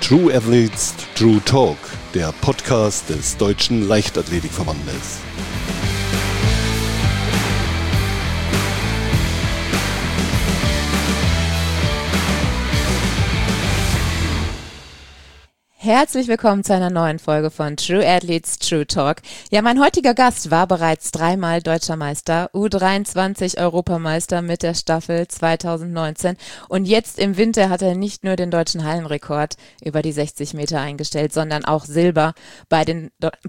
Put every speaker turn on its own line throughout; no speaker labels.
True Athletes, True Talk, der Podcast des Deutschen Leichtathletikverbandes.
Herzlich willkommen zu einer neuen Folge von True Athletes, True Talk. Ja, mein heutiger Gast war bereits dreimal Deutscher Meister, U23 Europameister mit der Staffel 2019 und jetzt im Winter hat er nicht nur den deutschen Hallenrekord über die 60 Meter eingestellt, sondern auch Silber bei den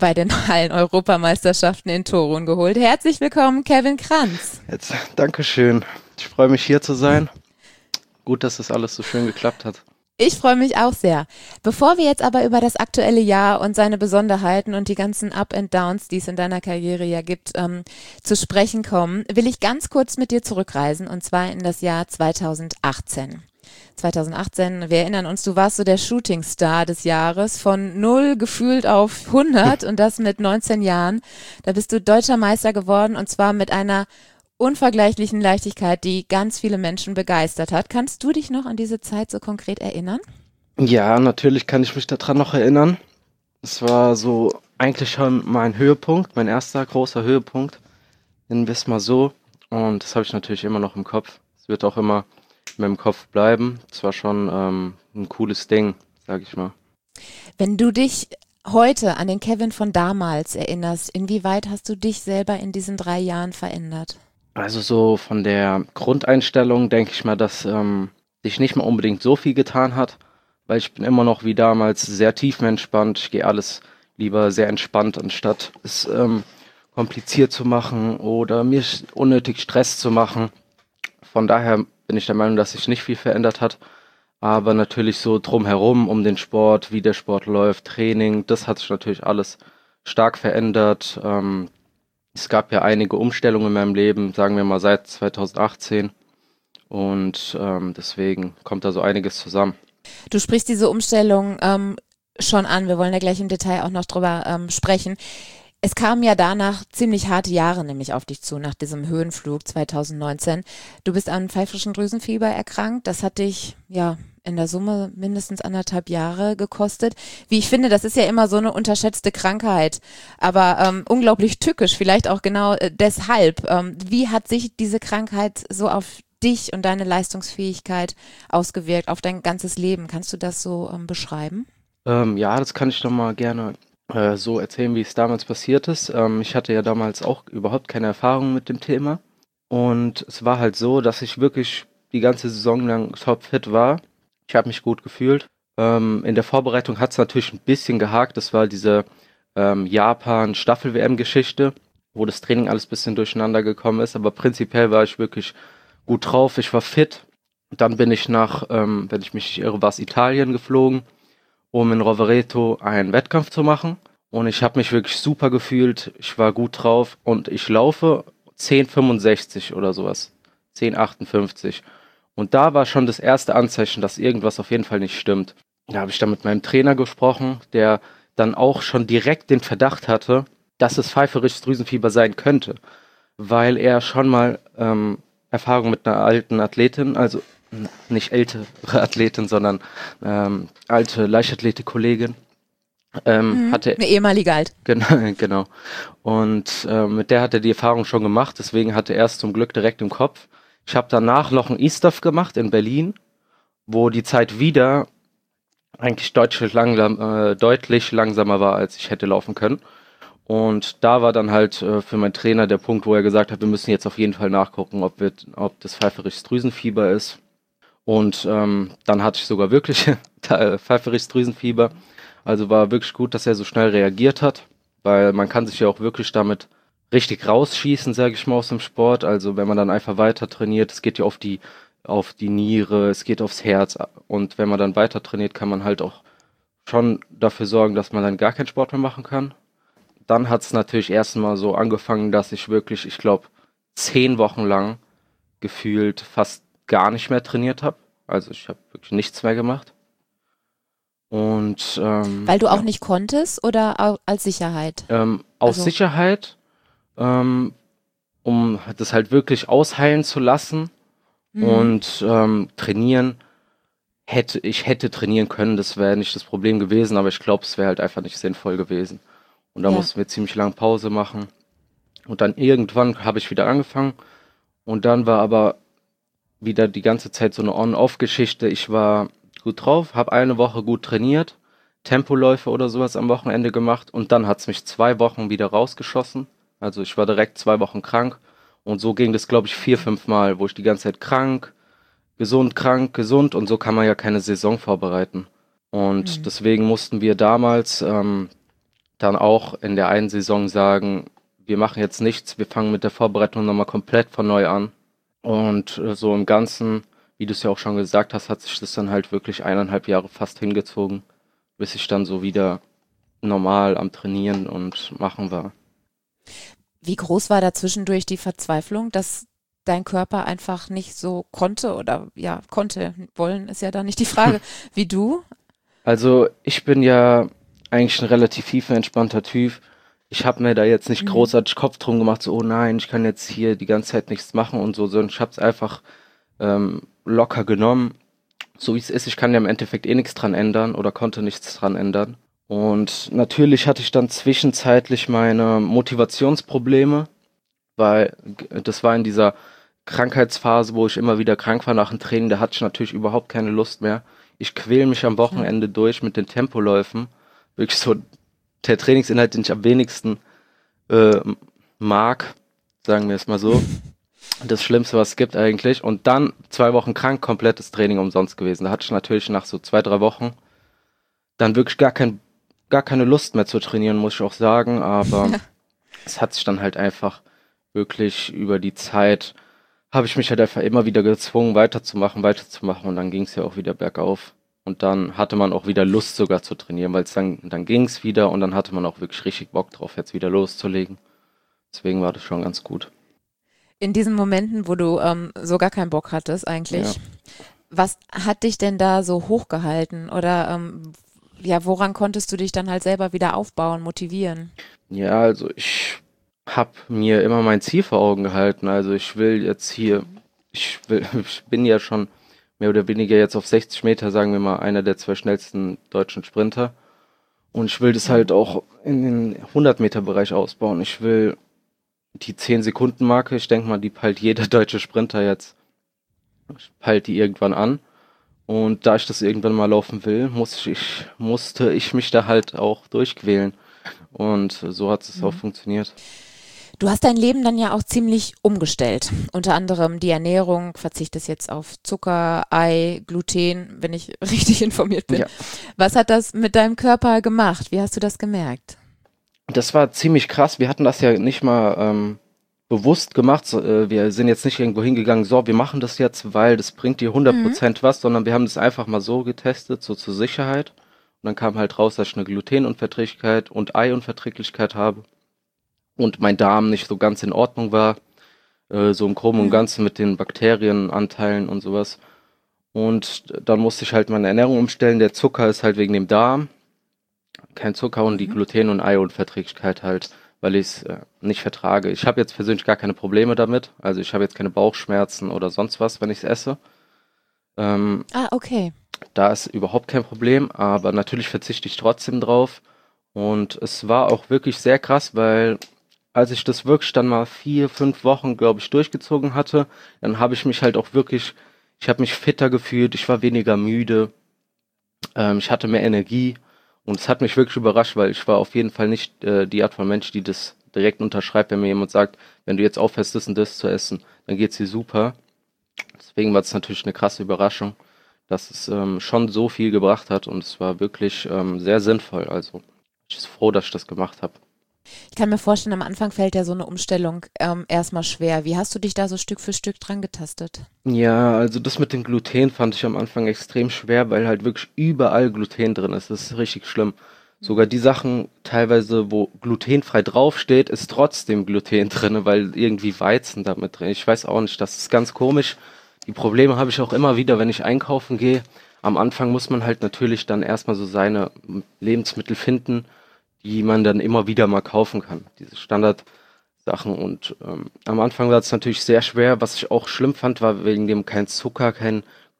Hallen-Europameisterschaften in Torun geholt. Herzlich willkommen, Kevin Kranz.
Dankeschön. Ich freue mich, hier zu sein. Gut, dass das alles so schön geklappt hat.
Ich freue mich auch sehr. Bevor wir jetzt aber über das aktuelle Jahr und seine Besonderheiten und die ganzen Up and Downs, die es in deiner Karriere ja gibt, zu sprechen kommen, will ich ganz kurz mit dir zurückreisen und zwar in das Jahr 2018. 2018, wir erinnern uns, du warst so der Shootingstar des Jahres, von 0 gefühlt auf 100 und das mit 19 Jahren. Da bist du Deutscher Meister geworden und zwar mit einer unvergleichlichen Leichtigkeit, die ganz viele Menschen begeistert hat. Kannst du dich noch an diese Zeit so konkret erinnern?
Ja, natürlich kann ich mich daran noch erinnern. Es war so eigentlich schon mein Höhepunkt, mein erster großer Höhepunkt, nennen wir es mal so. Und das habe ich natürlich immer noch im Kopf. Es wird auch immer in meinem Kopf bleiben. Es war schon ein cooles Ding, sage ich mal.
Wenn du dich heute an den Kevin von damals erinnerst, inwieweit hast du dich selber in diesen 3 Jahren verändert?
Also so von der Grundeinstellung denke ich mal, dass sich nicht mal unbedingt so viel getan hat, weil ich bin immer noch wie damals sehr tiefenentspannt. Ich gehe alles lieber sehr entspannt, anstatt es kompliziert zu machen oder mir unnötig Stress zu machen. Von daher bin ich der Meinung, dass sich nicht viel verändert hat. Aber natürlich so drumherum, um den Sport, wie der Sport läuft, Training, das hat sich natürlich alles stark verändert. Es gab ja einige Umstellungen in meinem Leben, sagen wir mal seit 2018 und deswegen kommt da so einiges zusammen.
Du sprichst diese Umstellung schon an, wir wollen ja gleich im Detail auch noch drüber sprechen. Es kamen ja danach ziemlich harte Jahre nämlich auf dich zu, nach diesem Höhenflug 2019. Du bist an pfeifrischen Drüsenfieber erkrankt, das hat dich ja in der Summe mindestens 1,5 Jahre gekostet. Wie ich finde, das ist ja immer so eine unterschätzte Krankheit, aber unglaublich tückisch, vielleicht auch genau deshalb. Wie hat sich diese Krankheit so auf dich und deine Leistungsfähigkeit ausgewirkt, auf dein ganzes Leben? Kannst du das so beschreiben?
Ja, das kann ich doch mal gerne so erzählen, wie es damals passiert ist. Ich hatte ja damals auch überhaupt keine Erfahrung mit dem Thema und es war halt so, dass ich wirklich die ganze Saison lang topfit war. Ich habe mich gut gefühlt. In der Vorbereitung hat es natürlich ein bisschen gehakt. Das war diese Japan-Staffel-WM-Geschichte, wo das Training alles ein bisschen durcheinander gekommen ist. Aber prinzipiell war ich wirklich gut drauf. Ich war fit. Dann bin ich nach, wenn ich mich nicht irre, war es Italien geflogen, um in Rovereto einen Wettkampf zu machen. Und ich habe mich wirklich super gefühlt. Ich war gut drauf. Und ich laufe 10,65 oder sowas. 10,58. Und da war schon das erste Anzeichen, dass irgendwas auf jeden Fall nicht stimmt. Da habe ich dann mit meinem Trainer gesprochen, der dann auch schon direkt den Verdacht hatte, dass es pfeiferisches Drüsenfieber sein könnte, weil er schon mal Erfahrung mit einer alten Athletin, also nicht ältere Athletin, sondern alte Leichtathletik-Kollegin hatte.
Eine ehemalige alt.
Genau. Und mit der hat er die Erfahrung schon gemacht, deswegen hatte er es zum Glück direkt im Kopf. Ich habe danach noch ein E-Stuff gemacht in Berlin, wo die Zeit wieder eigentlich deutlich langsamer war, als ich hätte laufen können. Und da war dann halt für meinen Trainer der Punkt, wo er gesagt hat, wir müssen jetzt auf jeden Fall nachgucken, ob das pfeiferisches Drüsenfieber ist. Und dann hatte ich sogar wirklich pfeiferisches Drüsenfieber. Also war wirklich gut, dass er so schnell reagiert hat, weil man kann sich ja auch wirklich damit richtig rausschießen, sage ich mal, aus dem Sport. Also wenn man dann einfach weiter trainiert, es geht ja auf die Niere, es geht aufs Herz. Und wenn man dann weiter trainiert, kann man halt auch schon dafür sorgen, dass man dann gar keinen Sport mehr machen kann. Dann hat es natürlich erstmal so angefangen, dass ich wirklich, ich glaube, 10 Wochen lang gefühlt fast gar nicht mehr trainiert habe. Also ich habe wirklich nichts mehr gemacht. Und
weil du auch nicht konntest oder als Sicherheit?
Aus Sicherheit. Um das halt wirklich ausheilen zu lassen und trainieren ich hätte trainieren können, das wäre nicht das Problem gewesen, aber ich glaube, es wäre halt einfach nicht sinnvoll gewesen. Und da
Ja.
mussten wir ziemlich lange Pause machen. Und dann irgendwann habe ich wieder angefangen. Und dann war aber wieder die ganze Zeit so eine On-Off-Geschichte. Ich war gut drauf, habe eine Woche gut trainiert, Tempoläufe oder sowas am Wochenende gemacht und dann hat es mich 2 Wochen wieder rausgeschossen. Also ich war direkt 2 Wochen krank und so ging das, glaube ich, 4, 5 Mal, wo ich die ganze Zeit krank, gesund und so kann man ja keine Saison vorbereiten. Und deswegen mussten wir damals dann auch in der einen Saison sagen, wir machen jetzt nichts, wir fangen mit der Vorbereitung nochmal komplett von neu an. Und so im Ganzen, wie du es ja auch schon gesagt hast, hat sich das dann halt wirklich 1,5 Jahre fast hingezogen, bis ich dann so wieder normal am Trainieren und machen war.
Wie groß war da zwischendurch die Verzweiflung, dass dein Körper einfach nicht so konnte oder ja, konnte, wollen ist ja da nicht die Frage, wie du?
Also ich bin ja eigentlich ein relativ tiefenentspannter Typ. Ich habe mir da jetzt nicht großartig Kopf drum gemacht, so, oh nein, ich kann jetzt hier die ganze Zeit nichts machen und so, sondern ich habe es einfach locker genommen, so wie es ist. Ich kann ja im Endeffekt eh nichts dran ändern oder konnte nichts dran ändern. Und natürlich hatte ich dann zwischenzeitlich meine Motivationsprobleme, weil das war in dieser Krankheitsphase, wo ich immer wieder krank war nach dem Training, da hatte ich natürlich überhaupt keine Lust mehr. Ich quäle mich am Wochenende durch mit den Tempoläufen. Wirklich so der Trainingsinhalt, den ich am wenigsten mag, sagen wir es mal so. Das Schlimmste, was es gibt eigentlich. Und dann 2 Wochen krank, komplettes Training umsonst gewesen. Da hatte ich natürlich nach so 2, 3 Wochen dann wirklich gar keine Lust mehr zu trainieren, muss ich auch sagen. Aber es hat sich dann halt einfach wirklich über die Zeit, habe ich mich halt einfach immer wieder gezwungen, weiterzumachen. Und dann ging es ja auch wieder bergauf. Und dann hatte man auch wieder Lust sogar zu trainieren, weil es dann ging es wieder und dann hatte man auch wirklich richtig Bock drauf, jetzt wieder loszulegen. Deswegen war das schon ganz gut.
In diesen Momenten, wo du so gar keinen Bock hattest eigentlich, was hat dich denn da so hochgehalten oder ja, woran konntest du dich dann halt selber wieder aufbauen, motivieren?
Ja, also ich habe mir immer mein Ziel vor Augen gehalten. Also ich bin ja schon mehr oder weniger jetzt auf 60 Meter, sagen wir mal, einer der 2 schnellsten deutschen Sprinter. Und ich will das halt auch in den 100-Meter-Bereich ausbauen. Ich will die 10-Sekunden-Marke, ich denke mal, die peilt jeder deutsche Sprinter jetzt, peilt die irgendwann an. Und da ich das irgendwann mal laufen will, musste ich mich da halt auch durchquälen. Und so hat es auch funktioniert.
Du hast dein Leben dann ja auch ziemlich umgestellt. Unter anderem die Ernährung, verzichtest jetzt auf Zucker, Ei, Gluten, wenn ich richtig informiert bin.
Ja.
Was hat das mit deinem Körper gemacht? Wie hast du das gemerkt?
Das war ziemlich krass. Wir hatten das ja nicht mal bewusst gemacht. Wir sind jetzt nicht irgendwo hingegangen, so, wir machen das jetzt, weil das bringt dir 100% was, sondern wir haben das einfach mal so getestet, so zur Sicherheit. Und dann kam halt raus, dass ich eine Glutenunverträglichkeit und Eiunverträglichkeit habe. Und mein Darm nicht so ganz in Ordnung war, so im Groben und Ganzen mit den Bakterienanteilen und sowas. Und dann musste ich halt meine Ernährung umstellen. Der Zucker ist halt wegen dem Darm, kein Zucker und die Gluten- und Eiunverträglichkeit halt, weil ich es nicht vertrage. Ich habe jetzt persönlich gar keine Probleme damit. Also ich habe jetzt keine Bauchschmerzen oder sonst was, wenn ich es esse.
Okay.
Da ist überhaupt kein Problem, aber natürlich verzichte ich trotzdem drauf. Und es war auch wirklich sehr krass, weil als ich das wirklich dann mal 4, 5 Wochen, glaube ich, durchgezogen hatte, dann habe ich mich halt auch wirklich, ich habe mich fitter gefühlt, ich war weniger müde, ich hatte mehr Energie und es hat mich wirklich überrascht, weil ich war auf jeden Fall nicht die Art von Mensch, die das direkt unterschreibt, wenn mir jemand sagt, wenn du jetzt aufhörst, das und das zu essen, dann geht's dir super. Deswegen war es natürlich eine krasse Überraschung, dass es schon so viel gebracht hat und es war wirklich sehr sinnvoll. Also ich bin froh, dass ich das gemacht habe.
Ich kann mir vorstellen, am Anfang fällt ja so eine Umstellung erstmal schwer. Wie hast du dich da so Stück für Stück dran getastet?
Ja, also das mit dem Gluten fand ich am Anfang extrem schwer, weil halt wirklich überall Gluten drin ist. Das ist richtig schlimm. Sogar die Sachen teilweise, wo glutenfrei draufsteht, ist trotzdem Gluten drin, weil irgendwie Weizen damit drin ist. Ich weiß auch nicht, das ist ganz komisch. Die Probleme habe ich auch immer wieder, wenn ich einkaufen gehe. Am Anfang muss man halt natürlich dann erstmal so seine Lebensmittel finden, die man dann immer wieder mal kaufen kann. Diese Standardsachen. Und am Anfang war es natürlich sehr schwer. Was ich auch schlimm fand, war wegen dem kein Zucker, kein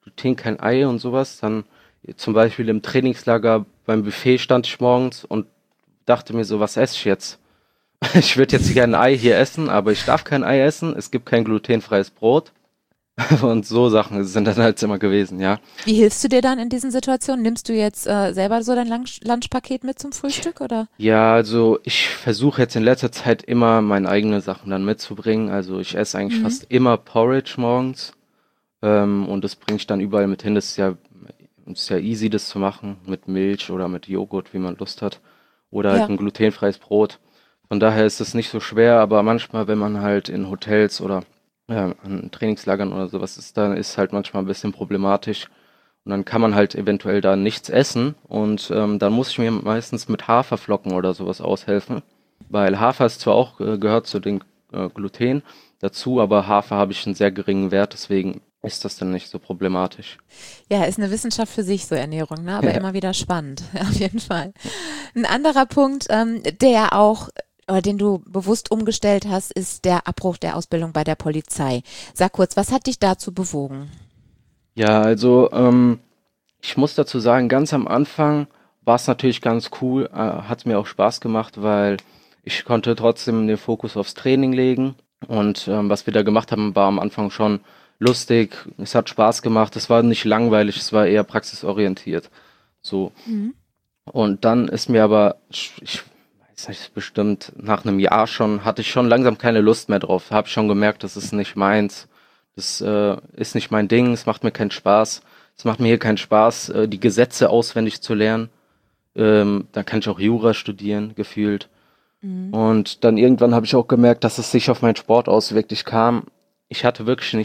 Gluten, kein Ei und sowas. Dann zum Beispiel im Trainingslager beim Buffet stand ich morgens und dachte mir so, was esse ich jetzt? Ich würde jetzt gerne ein Ei hier essen, aber ich darf kein Ei essen. Es gibt kein glutenfreies Brot. Und so Sachen sind dann halt immer gewesen, ja.
Wie hilfst du dir dann in diesen Situationen? Nimmst du jetzt selber so dein Lunchpaket mit zum Frühstück oder?
Ja, also ich versuche jetzt in letzter Zeit immer meine eigenen Sachen dann mitzubringen. Also ich esse eigentlich fast immer Porridge morgens. Und das bringe ich dann überall mit hin. Das ist ja easy, das zu machen. Mit Milch oder mit Joghurt, wie man Lust hat. Oder halt
Ja.
ein glutenfreies Brot. Von daher ist es nicht so schwer, aber manchmal, wenn man halt in Hotels oder an Trainingslagern oder sowas ist, dann ist halt manchmal ein bisschen problematisch. Und dann kann man halt eventuell da nichts essen und dann muss ich mir meistens mit Haferflocken oder sowas aushelfen. Weil Hafer ist zwar auch gehört zu den Gluten dazu, aber Hafer habe ich einen sehr geringen Wert, deswegen ist das dann nicht so problematisch.
Ja, ist eine Wissenschaft für sich, so Ernährung, ne? Aber
Ja.
immer wieder spannend, auf jeden Fall. Ein anderer Punkt, der auch, oder den du bewusst umgestellt hast, ist der Abbruch der Ausbildung bei der Polizei. Sag kurz, was hat dich dazu bewogen?
Ja, also ich muss dazu sagen, ganz am Anfang war es natürlich ganz cool, hat mir auch Spaß gemacht, weil ich konnte trotzdem den Fokus aufs Training legen und was wir da gemacht haben, war am Anfang schon lustig, es hat Spaß gemacht, es war nicht langweilig, es war eher praxisorientiert. So. Und dann ist mir aber, ich weiß nicht, bestimmt nach einem Jahr schon, hatte ich schon langsam keine Lust mehr drauf. Habe schon gemerkt, das ist nicht meins. Das ist nicht mein Ding, es macht mir keinen Spaß. Es macht mir hier keinen Spaß, die Gesetze auswendig zu lernen. Dann kann ich auch Jura studieren, gefühlt. Und dann irgendwann habe ich auch gemerkt, dass es sich auf meinen Sport auswirkt. Ich hatte wirklich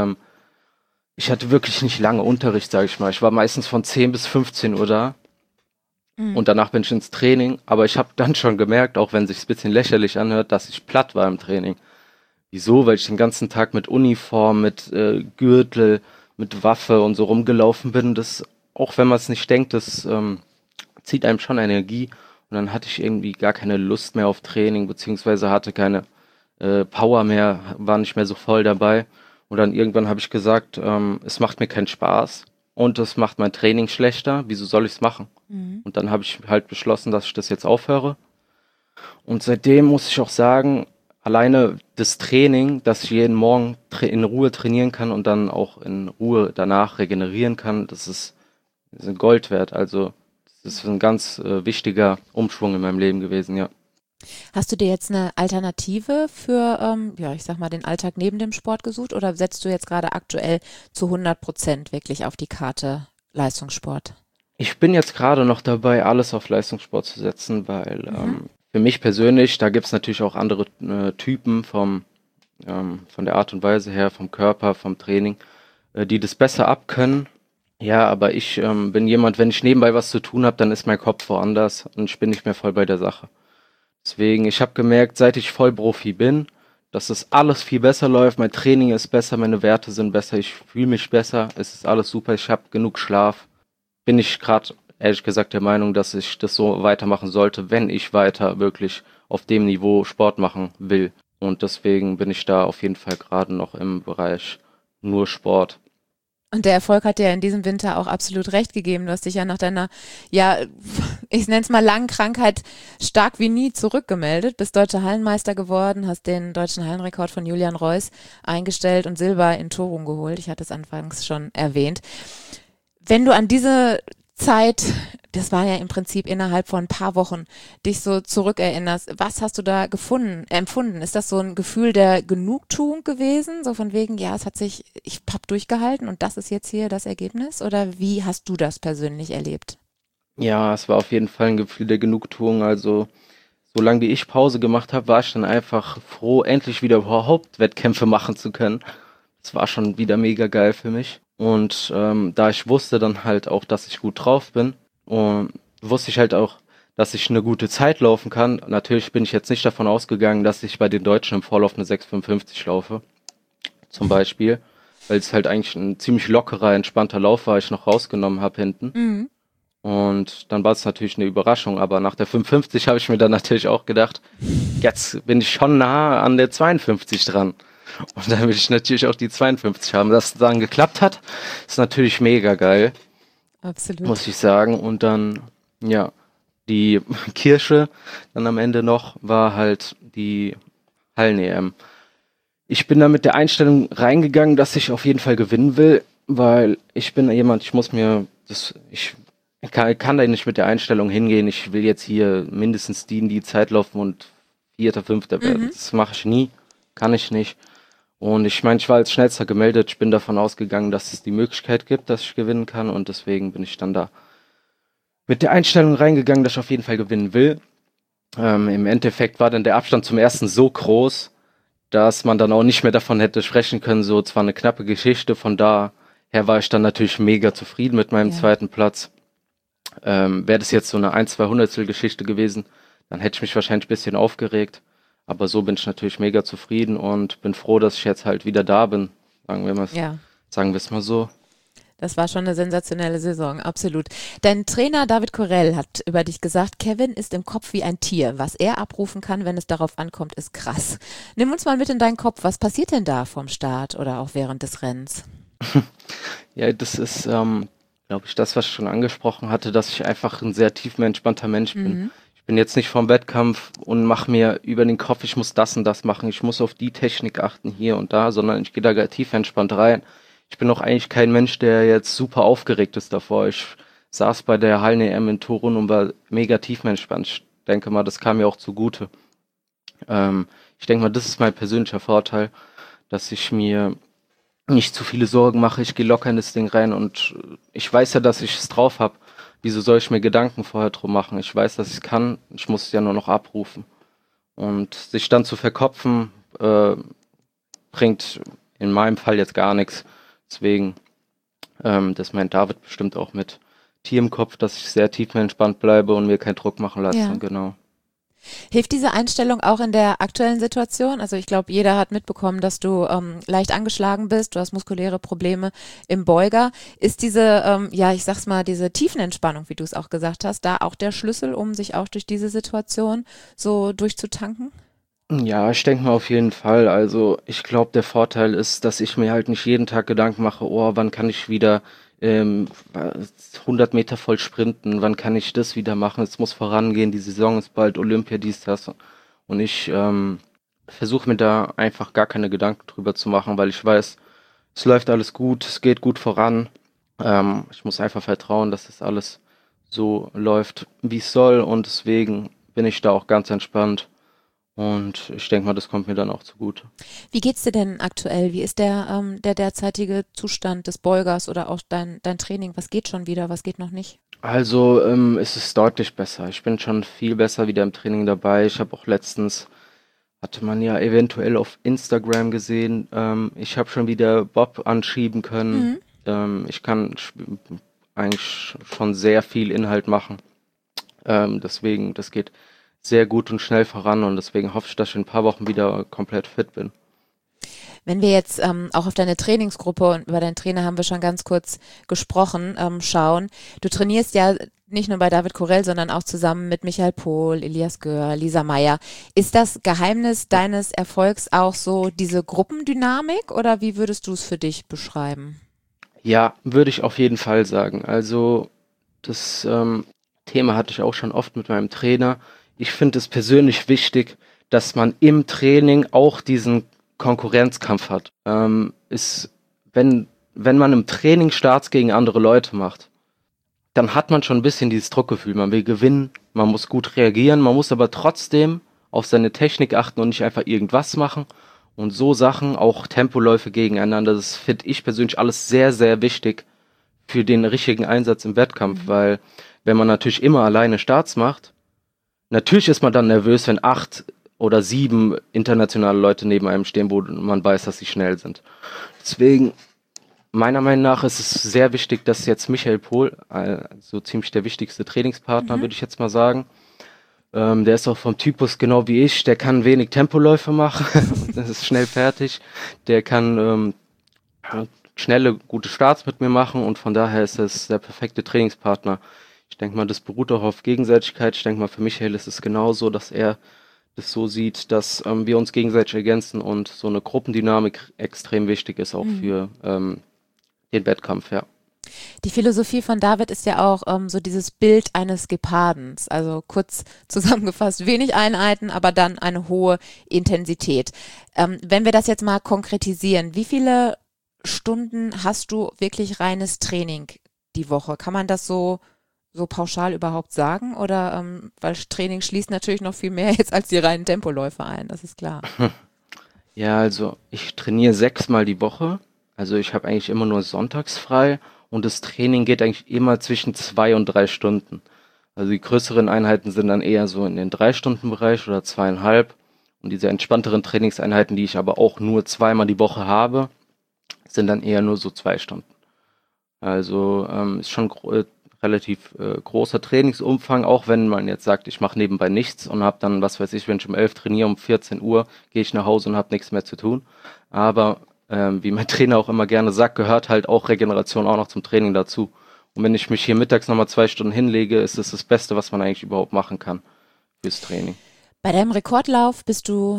nicht lange Unterricht, sage ich mal. Ich war meistens von 10 bis 15 Uhr da. Und danach bin ich ins Training. Aber ich habe dann schon gemerkt, auch wenn es sich ein bisschen lächerlich anhört, dass ich platt war im Training. Wieso? Weil ich den ganzen Tag mit Uniform, mit Gürtel, mit Waffe und so rumgelaufen bin. Das, auch wenn man es nicht denkt, das zieht einem schon Energie. Und dann hatte ich irgendwie gar keine Lust mehr auf Training, beziehungsweise hatte keine Power mehr, war nicht mehr so voll dabei. Und dann irgendwann habe ich gesagt, es macht mir keinen Spaß und es macht mein Training schlechter. Wieso soll ich es machen? Und dann habe ich halt beschlossen, dass ich das jetzt aufhöre. Und seitdem muss ich auch sagen, alleine das Training, dass ich jeden Morgen in Ruhe trainieren kann und dann auch in Ruhe danach regenerieren kann, das ist Gold wert. Also das ist ein ganz wichtiger Umschwung in meinem Leben gewesen, ja.
Hast du dir jetzt eine Alternative für, ja, ich sag mal, den Alltag neben dem Sport gesucht oder setzt du jetzt gerade aktuell zu 100% wirklich auf die Karte Leistungssport?
Ich bin jetzt gerade noch dabei, alles auf Leistungssport zu setzen, weil für mich persönlich, da gibt es natürlich auch andere Typen von der Art und Weise her, vom Körper, vom Training, die das besser abkönnen. Ja, aber ich bin jemand, wenn ich nebenbei was zu tun habe, dann ist mein Kopf woanders und ich bin nicht mehr voll bei der Sache. Deswegen, ich habe gemerkt, seit ich Vollprofi bin, dass das alles viel besser läuft. Mein Training ist besser, meine Werte sind besser, ich fühle mich besser, es ist alles super, ich habe genug Schlaf. Bin ich gerade, ehrlich gesagt, der Meinung, dass ich das so weitermachen sollte, wenn ich weiter wirklich auf dem Niveau Sport machen will. Und deswegen bin ich da auf jeden Fall gerade noch im Bereich nur Sport.
Und der Erfolg hat dir in diesem Winter auch absolut recht gegeben. Du hast dich ja nach deiner, ja, ich nenne es mal langen Krankheit stark wie nie zurückgemeldet, bist deutscher Hallenmeister geworden, hast den deutschen Hallenrekord von Julian Reuss eingestellt und Silber in Toruń geholt. Ich hatte es anfangs schon erwähnt. Wenn du an diese Zeit, das war ja im Prinzip innerhalb von ein paar Wochen, dich so zurückerinnerst, was hast du da empfunden? Ist das so ein Gefühl der Genugtuung gewesen? So von wegen, ja, ich hab durchgehalten und das ist jetzt hier das Ergebnis? Oder wie hast du das persönlich erlebt?
Ja, es war auf jeden Fall ein Gefühl der Genugtuung. Also, solange wie ich Pause gemacht habe, war ich dann einfach froh, endlich wieder überhaupt Wettkämpfe machen zu können. Das war schon wieder mega geil für mich. Und da ich wusste dann halt auch, dass ich gut drauf bin und wusste ich halt auch, dass ich eine gute Zeit laufen kann. Natürlich bin ich jetzt nicht davon ausgegangen, dass ich bei den Deutschen im Vorlauf eine 6,55 laufe, zum Beispiel, weil es halt eigentlich ein ziemlich lockerer, entspannter Lauf war, ich noch rausgenommen habe hinten. Und dann war es natürlich eine Überraschung, aber nach der 55 habe ich mir dann natürlich auch gedacht, jetzt bin ich schon nah an der 52 dran. Und dann will ich natürlich auch die 52 haben. Dass es dann geklappt hat, ist natürlich mega geil.
Absolut.
Muss ich sagen. Und dann, ja, die Kirsche dann am Ende noch war halt die Hallen-EM. Ich bin da mit der Einstellung reingegangen, dass ich auf jeden Fall gewinnen will, weil ich bin jemand, ich kann da nicht mit der Einstellung hingehen, ich will jetzt hier mindestens die Zeit laufen und Vierter, Fünfter werden. Das mache ich nie, kann ich nicht. Und ich meine, ich war als Schnellster gemeldet, ich bin davon ausgegangen, dass es die Möglichkeit gibt, dass ich gewinnen kann und deswegen bin ich dann da mit der Einstellung reingegangen, dass ich auf jeden Fall gewinnen will. Im Endeffekt war dann der Abstand zum ersten so groß, dass man dann auch nicht mehr davon hätte sprechen können, so zwar eine knappe Geschichte, von daher war ich dann natürlich mega zufrieden mit meinem zweiten Platz. Wäre das jetzt so eine 1-2 Hundertstel Geschichte gewesen, dann hätte ich mich wahrscheinlich ein bisschen aufgeregt, aber so bin ich natürlich mega zufrieden und bin froh, dass ich jetzt halt wieder da bin, sagen wir es mal so.
Das war schon eine sensationelle Saison, absolut. Dein Trainer David Korell hat über dich gesagt, Kevin ist im Kopf wie ein Tier. Was er abrufen kann, wenn es darauf ankommt, ist krass. Nimm uns mal mit in deinen Kopf. Was passiert denn da vom Start oder auch während des Rennens?
Ja, das ist, glaube ich, das, was ich schon angesprochen hatte, dass ich einfach ein sehr tiefenentspannter Mensch bin. Ich bin jetzt nicht vom Wettkampf und mache mir über den Kopf, ich muss das und das machen, ich muss auf die Technik achten hier und da, sondern ich gehe da tiefenentspannt rein. Ich bin auch eigentlich kein Mensch, der jetzt super aufgeregt ist davor. Ich saß bei der Hallen-EM in Torun und war mega tiefenentspannt. Ich denke mal, das kam mir auch zugute. Ich denke mal, das ist mein persönlicher Vorteil, dass ich mir nicht zu viele Sorgen mache. Ich gehe locker in das Ding rein und ich weiß ja, dass ich es drauf habe. Wieso soll ich mir Gedanken vorher drum machen? Ich weiß, dass ich es kann. Ich muss es ja nur noch abrufen. Und sich dann zu verkopfen, bringt in meinem Fall jetzt gar nichts. Deswegen, das meint David bestimmt auch mit Tier im Kopf, dass ich sehr tiefenentspannt bleibe und mir keinen Druck machen lasse.
Ja.
Genau.
Hilft diese Einstellung auch in der aktuellen Situation? Also ich glaube, jeder hat mitbekommen, dass du leicht angeschlagen bist, du hast muskuläre Probleme im Beuger. Ist diese, ich sag's mal, diese Tiefenentspannung, wie du es auch gesagt hast, da auch der Schlüssel, um sich auch durch diese Situation so durchzutanken?
Ja, ich denke mal auf jeden Fall. Also ich glaube, der Vorteil ist, dass ich mir halt nicht jeden Tag Gedanken mache, wann kann ich wieder 100 Meter voll sprinten, wann kann ich das wieder machen, es muss vorangehen, die Saison ist bald, Olympia, dies, das. Und ich versuche mir da einfach gar keine Gedanken drüber zu machen, weil ich weiß, es läuft alles gut, es geht gut voran. Ich muss einfach vertrauen, dass das alles so läuft, wie es soll und deswegen bin ich da auch ganz entspannt. Und ich denke mal, das kommt mir dann auch zugute.
Wie geht's dir denn aktuell? Wie ist der derzeitige Zustand des Beugers oder auch dein Training? Was geht schon wieder, was geht noch nicht?
Also es ist deutlich besser. Ich bin schon viel besser wieder im Training dabei. Ich habe auch letztens, hatte man ja eventuell auf Instagram gesehen, ich habe schon wieder Bob anschieben können. Ich kann eigentlich schon sehr viel Inhalt machen. Deswegen, das geht sehr gut und schnell voran und deswegen hoffe ich, dass ich in ein paar Wochen wieder komplett fit bin.
Wenn wir jetzt auch auf deine Trainingsgruppe und über deinen Trainer haben wir schon ganz kurz gesprochen, schauen. Du trainierst ja nicht nur bei David Korell, sondern auch zusammen mit Michael Pohl, Elias Göhr, Lisa Meyer. Ist das Geheimnis deines Erfolgs auch so diese Gruppendynamik oder wie würdest du es für dich beschreiben?
Ja, würde ich auf jeden Fall sagen. Also das Thema hatte ich auch schon oft mit meinem Trainer. Ich finde es persönlich wichtig, dass man im Training auch diesen Konkurrenzkampf hat. Wenn man im Training Starts gegen andere Leute macht, dann hat man schon ein bisschen dieses Druckgefühl. Man will gewinnen, man muss gut reagieren, man muss aber trotzdem auf seine Technik achten und nicht einfach irgendwas machen. Und so Sachen, auch Tempoläufe gegeneinander, das finde ich persönlich alles sehr, sehr wichtig für den richtigen Einsatz im Wettkampf, weil wenn man natürlich immer alleine Starts macht, natürlich ist man dann nervös, wenn 8 oder 7 internationale Leute neben einem stehen, wo man weiß, dass sie schnell sind. Deswegen, meiner Meinung nach ist es sehr wichtig, dass jetzt Michael Pohl, so ziemlich der wichtigste Trainingspartner, würde ich jetzt mal sagen, der ist auch vom Typus genau wie ich, der kann wenig Tempoläufe machen, das ist schnell fertig, der kann schnelle, gute Starts mit mir machen und von daher ist es der perfekte Trainingspartner. Ich denke mal, das beruht auch auf Gegenseitigkeit. Ich denke mal, für Michael ist es genauso, dass er das so sieht, dass wir uns gegenseitig ergänzen und so eine Gruppendynamik extrem wichtig ist auch für den Wettkampf, ja.
Die Philosophie von David ist ja auch so dieses Bild eines Gepardens, also kurz zusammengefasst, wenig Einheiten, aber dann eine hohe Intensität. Wenn wir das jetzt mal konkretisieren, wie viele Stunden hast du wirklich reines Training die Woche? Kann man das so pauschal überhaupt sagen? Oder weil Training schließt natürlich noch viel mehr jetzt als die reinen Tempoläufe ein, das ist klar.
Ja, also ich trainiere 6-mal die Woche. Also ich habe eigentlich immer nur sonntags frei und das Training geht eigentlich immer zwischen 2 und 3 Stunden. Also die größeren Einheiten sind dann eher so in den 3-Stunden-Bereich oder 2,5. Und diese entspannteren Trainingseinheiten, die ich aber auch nur 2-mal die Woche habe, sind dann eher nur so 2 Stunden. Also ist schon relativ großer Trainingsumfang, auch wenn man jetzt sagt, ich mache nebenbei nichts und habe dann, was weiß ich, wenn ich um 11 trainiere, um 14 Uhr gehe ich nach Hause und habe nichts mehr zu tun. Aber wie mein Trainer auch immer gerne sagt, gehört halt auch Regeneration auch noch zum Training dazu. Und wenn ich mich hier mittags nochmal 2 Stunden hinlege, ist es das Beste, was man eigentlich überhaupt machen kann fürs Training.
Bei deinem Rekordlauf bist du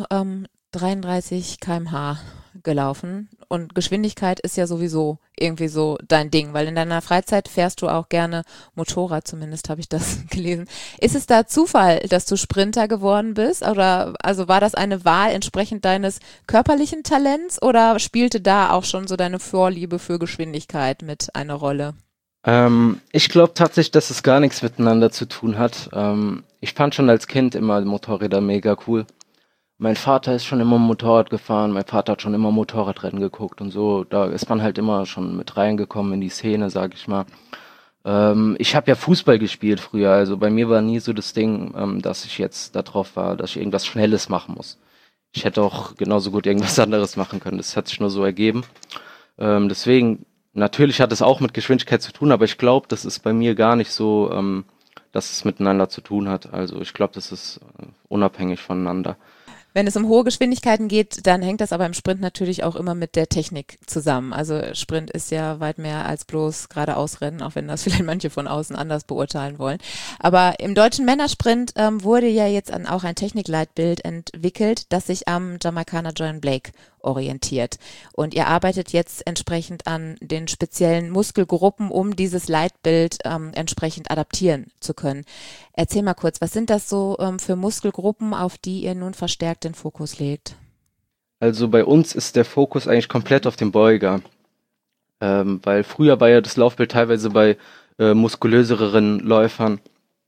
33 km/h gelaufen und Geschwindigkeit ist ja sowieso irgendwie so dein Ding, weil in deiner Freizeit fährst du auch gerne Motorrad, zumindest habe ich das gelesen. Ist es da Zufall, dass du Sprinter geworden bist oder also war das eine Wahl entsprechend deines körperlichen Talents oder spielte da auch schon so deine Vorliebe für Geschwindigkeit mit eine Rolle?
Ich glaube tatsächlich, dass es gar nichts miteinander zu tun hat. Ich fand schon als Kind immer Motorräder mega cool. Mein Vater ist schon immer Motorrad gefahren, mein Vater hat schon immer Motorradrennen geguckt und so. Da ist man halt immer schon mit reingekommen in die Szene, sag ich mal. Ich habe ja Fußball gespielt früher, also bei mir war nie so das Ding, dass ich jetzt da drauf war, dass ich irgendwas Schnelles machen muss. Ich hätte auch genauso gut irgendwas anderes machen können, das hat sich nur so ergeben. Deswegen, natürlich hat es auch mit Geschwindigkeit zu tun, aber ich glaube, das ist bei mir gar nicht so, dass es miteinander zu tun hat. Also ich glaube, das ist unabhängig voneinander.
Wenn es um hohe Geschwindigkeiten geht, dann hängt das aber im Sprint natürlich auch immer mit der Technik zusammen. Also Sprint ist ja weit mehr als bloß geradeausrennen, auch wenn das vielleicht manche von außen anders beurteilen wollen. Aber im deutschen Männersprint wurde ja jetzt auch ein Technikleitbild entwickelt, das sich am Jamaikaner John Blake orientiert. Und ihr arbeitet jetzt entsprechend an den speziellen Muskelgruppen, um dieses Leitbild entsprechend adaptieren zu können. Erzähl mal kurz, was sind das so für Muskelgruppen, auf die ihr nun verstärkt den Fokus legt?
Also bei uns ist der Fokus eigentlich komplett auf dem Beuger. Weil früher war ja das Laufbild teilweise bei muskulöseren Läufern,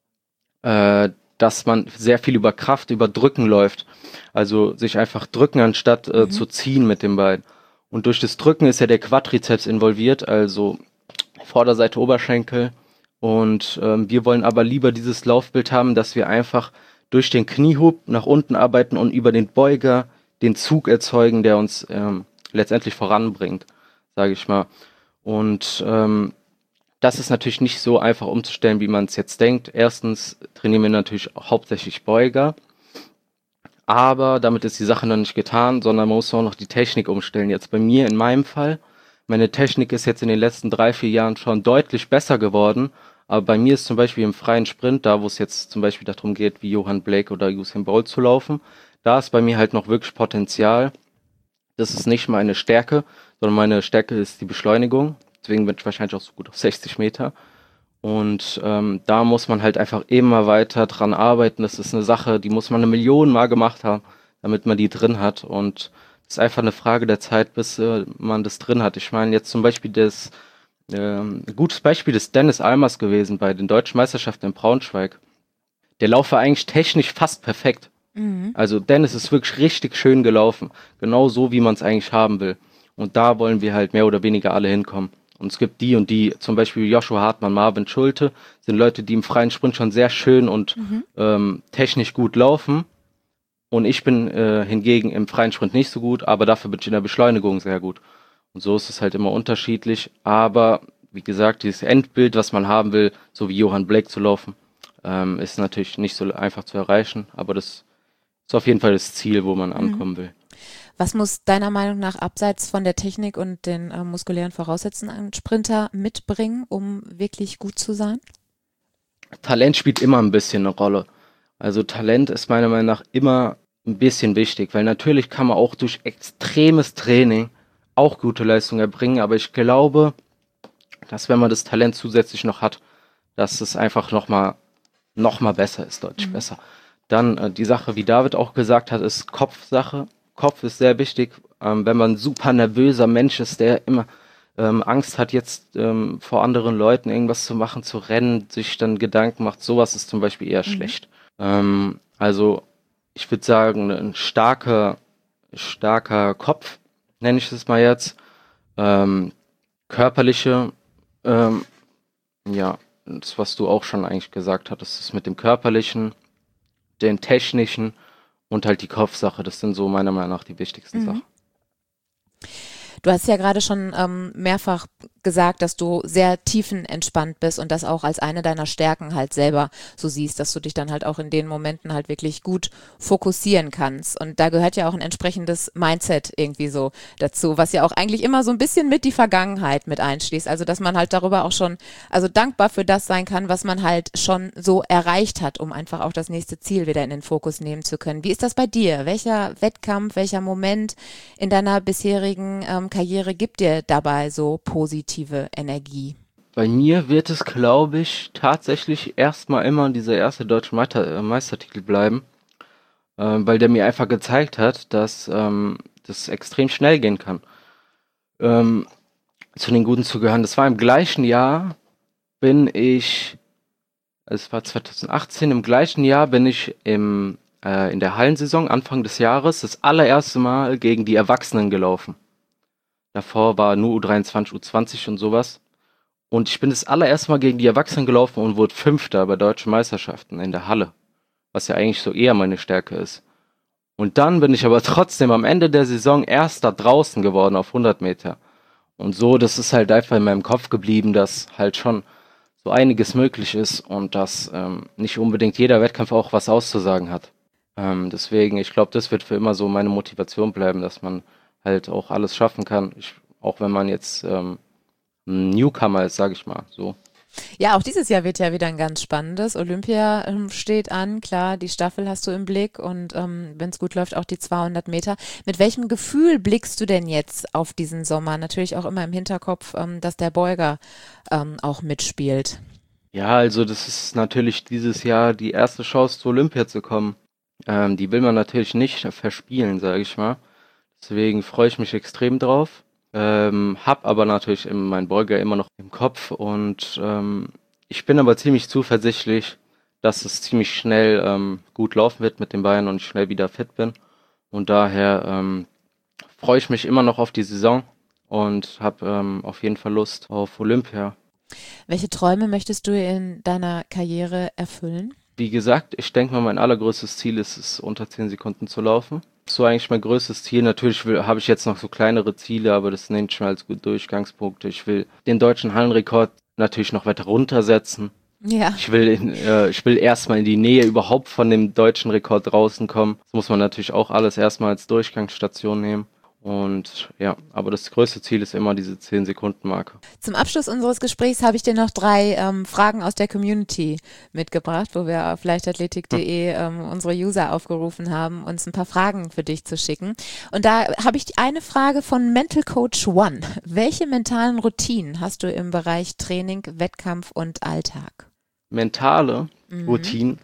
dass man sehr viel über Kraft, über Drücken läuft. Also sich einfach drücken, anstatt zu ziehen mit dem Bein. Und durch das Drücken ist ja der Quadrizeps involviert, also Vorderseite Oberschenkel. Und wir wollen aber lieber dieses Laufbild haben, dass wir einfach durch den Kniehub nach unten arbeiten und über den Beuger den Zug erzeugen, der uns letztendlich voranbringt, sage ich mal. Und das ist natürlich nicht so einfach umzustellen, wie man es jetzt denkt. Erstens trainieren wir natürlich hauptsächlich Beuger, aber damit ist die Sache noch nicht getan, sondern man muss auch noch die Technik umstellen. Jetzt bei mir in meinem Fall, meine Technik ist jetzt in den letzten 3-4 Jahren schon deutlich besser geworden, aber bei mir ist zum Beispiel im freien Sprint, da wo es jetzt zum Beispiel darum geht, wie Johann Blake oder Usain Bolt zu laufen, da ist bei mir halt noch wirklich Potenzial. Das ist nicht meine Stärke, sondern meine Stärke ist die Beschleunigung. Deswegen bin ich wahrscheinlich auch so gut auf 60 Meter. Und da muss man halt einfach immer weiter dran arbeiten. Das ist eine Sache, die muss man 1 Million Mal gemacht haben, damit man die drin hat. Und es ist einfach eine Frage der Zeit, bis man das drin hat. Ich meine, jetzt zum Beispiel ein gutes Beispiel ist Dennis Almers gewesen bei den Deutschen Meisterschaften in Braunschweig. Der Lauf war eigentlich technisch fast perfekt. Also Dennis ist wirklich richtig schön gelaufen. Genau so, wie man es eigentlich haben will. Und da wollen wir halt mehr oder weniger alle hinkommen. Und es gibt die und die, zum Beispiel Joshua Hartmann, Marvin Schulte, sind Leute, die im freien Sprint schon sehr schön und technisch gut laufen. Und ich bin hingegen im freien Sprint nicht so gut, aber dafür bin ich in der Beschleunigung sehr gut. Und so ist es halt immer unterschiedlich. Aber wie gesagt, dieses Endbild, was man haben will, so wie Johann Blake zu laufen, ist natürlich nicht so einfach zu erreichen. Aber das ist auf jeden Fall das Ziel, wo man ankommen will.
Was muss deiner Meinung nach abseits von der Technik und den muskulären Voraussetzungen ein Sprinter mitbringen, um wirklich gut zu sein?
Talent spielt immer ein bisschen eine Rolle. Also Talent ist meiner Meinung nach immer ein bisschen wichtig, weil natürlich kann man auch durch extremes Training auch gute Leistungen erbringen, aber ich glaube, dass wenn man das Talent zusätzlich noch hat, dass es einfach noch mal besser ist, deutlich besser. Dann die Sache, wie David auch gesagt hat, ist Kopfsache. Kopf ist sehr wichtig. Wenn man ein super nervöser Mensch ist, der immer Angst hat, jetzt vor anderen Leuten irgendwas zu machen, zu rennen, sich dann Gedanken macht, sowas ist zum Beispiel eher schlecht. Also ich würde sagen, ein starker Kopf, nenne ich es mal jetzt. Körperliche, ja, das, was du auch schon eigentlich gesagt hattest, das mit dem Körperlichen, den Technischen und halt die Kopfsache, das sind so meiner Meinung nach die wichtigsten Sachen.
Du hast ja gerade schon mehrfach gesagt, dass du sehr tiefenentspannt bist und das auch als eine deiner Stärken halt selber so siehst, dass du dich dann halt auch in den Momenten halt wirklich gut fokussieren kannst. Und da gehört ja auch ein entsprechendes Mindset irgendwie so dazu, was ja auch eigentlich immer so ein bisschen mit die Vergangenheit mit einschließt. Also dass man halt darüber auch schon, also dankbar für das sein kann, was man halt schon so erreicht hat, um einfach auch das nächste Ziel wieder in den Fokus nehmen zu können. Wie ist das bei dir? Welcher Wettkampf, welcher Moment in deiner bisherigen Karriere gibt dir dabei so positive Energie?
Bei mir wird es, glaube ich, tatsächlich erstmal immer dieser erste deutsche Meistertitel bleiben, weil der mir einfach gezeigt hat, dass das extrem schnell gehen kann, zu den Guten zu gehören. Das war im gleichen Jahr, es war 2018, im gleichen Jahr bin ich in der Hallensaison Anfang des Jahres das allererste Mal gegen die Erwachsenen gelaufen. Davor war nur U23, U20 und sowas. Und ich bin das allererste Mal gegen die Erwachsenen gelaufen und wurde Fünfter bei deutschen Meisterschaften in der Halle. Was ja eigentlich so eher meine Stärke ist. Und dann bin ich aber trotzdem am Ende der Saison Erster draußen geworden auf 100 Meter. Und so, das ist halt einfach in meinem Kopf geblieben, dass halt schon so einiges möglich ist und dass nicht unbedingt jeder Wettkampf auch was auszusagen hat. Deswegen, ich glaube, das wird für immer so meine Motivation bleiben, dass man halt auch alles schaffen kann, auch wenn man jetzt ein Newcomer ist, sage ich mal, so.
Ja, auch dieses Jahr wird ja wieder ein ganz spannendes. Olympia steht an, klar, die Staffel hast du im Blick und wenn es gut läuft, auch die 200 Meter. Mit welchem Gefühl blickst du denn jetzt auf diesen Sommer? Natürlich auch immer im Hinterkopf, dass der Beuger auch mitspielt.
Ja, also das ist natürlich dieses Jahr die erste Chance, zu Olympia zu kommen. Die will man natürlich nicht verspielen, sage ich mal. Deswegen freue ich mich extrem drauf. Hab aber natürlich meinen Beuger immer noch im Kopf und ich bin aber ziemlich zuversichtlich, dass es ziemlich schnell gut laufen wird mit den Beinen und ich schnell wieder fit bin. Und daher freue ich mich immer noch auf die Saison und habe auf jeden Fall Lust auf Olympia.
Welche Träume möchtest du in deiner Karriere erfüllen?
Wie gesagt, ich denke mal, mein allergrößtes Ziel ist es, unter 10 Sekunden zu laufen. So eigentlich mein größtes Ziel. Natürlich habe ich jetzt noch so kleinere Ziele, aber das nehme ich mir als gut Durchgangspunkte. Ich will den deutschen Hallenrekord natürlich noch weiter runtersetzen.
Ja.
Ich will erstmal in die Nähe überhaupt von dem deutschen Rekord draußen kommen. Das muss man natürlich auch alles erstmal als Durchgangsstation nehmen. Und ja, aber das größte Ziel ist immer diese 10-Sekunden-Marke.
Zum Abschluss unseres Gesprächs habe ich dir noch 3 Fragen aus der Community mitgebracht, wo wir auf leichtathletik.de unsere User aufgerufen haben, uns ein paar Fragen für dich zu schicken. Und da habe ich eine Frage von Mental Coach One. Welche mentalen Routinen hast du im Bereich Training, Wettkampf und Alltag?
Mentale Routinen?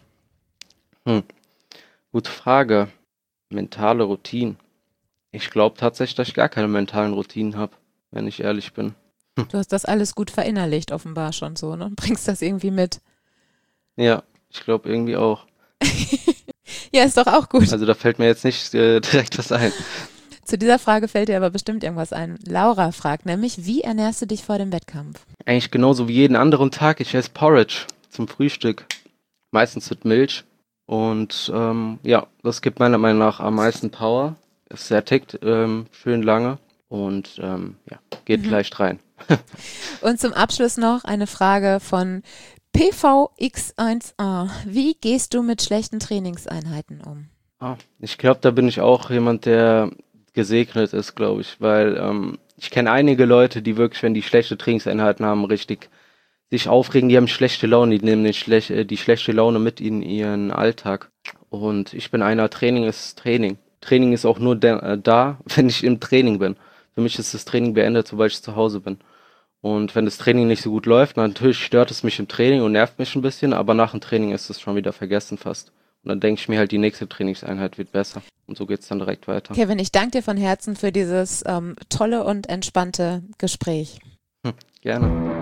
Gute Frage. Mentale Routinen. Ich glaube tatsächlich, dass ich gar keine mentalen Routinen habe, wenn ich ehrlich bin.
Du hast das alles gut verinnerlicht, offenbar schon so, ne? Und bringst das irgendwie mit.
Ja, ich glaube irgendwie auch.
Ja, ist doch auch gut.
Also da fällt mir jetzt nicht direkt was ein.
Zu dieser Frage fällt dir aber bestimmt irgendwas ein. Laura fragt nämlich, wie ernährst du dich vor dem Wettkampf?
Eigentlich genauso wie jeden anderen Tag. Ich esse Porridge zum Frühstück. Meistens mit Milch. Und ja, das gibt meiner Meinung nach am meisten Power. Es sättigt schön lange und ja, geht leicht rein.
Und zum Abschluss noch eine Frage von PVX1A. Wie gehst du mit schlechten Trainingseinheiten um?
Ich glaube, da bin ich auch jemand, der gesegnet ist, glaube ich, weil ich kenne einige Leute, die wirklich, wenn die schlechte Trainingseinheiten haben, richtig sich aufregen, die haben schlechte Laune, die nehmen die schlechte Laune mit in ihren Alltag. Und ich bin einer, Training ist Training. Training ist auch nur da, wenn ich im Training bin. Für mich ist das Training beendet, sobald ich zu Hause bin. Und wenn das Training nicht so gut läuft, natürlich stört es mich im Training und nervt mich ein bisschen, aber nach dem Training ist es schon wieder vergessen fast. Und dann denke ich mir halt, die nächste Trainingseinheit wird besser. Und so geht es dann direkt weiter.
Kevin, ich danke dir von Herzen für dieses tolle und entspannte Gespräch.
Gerne.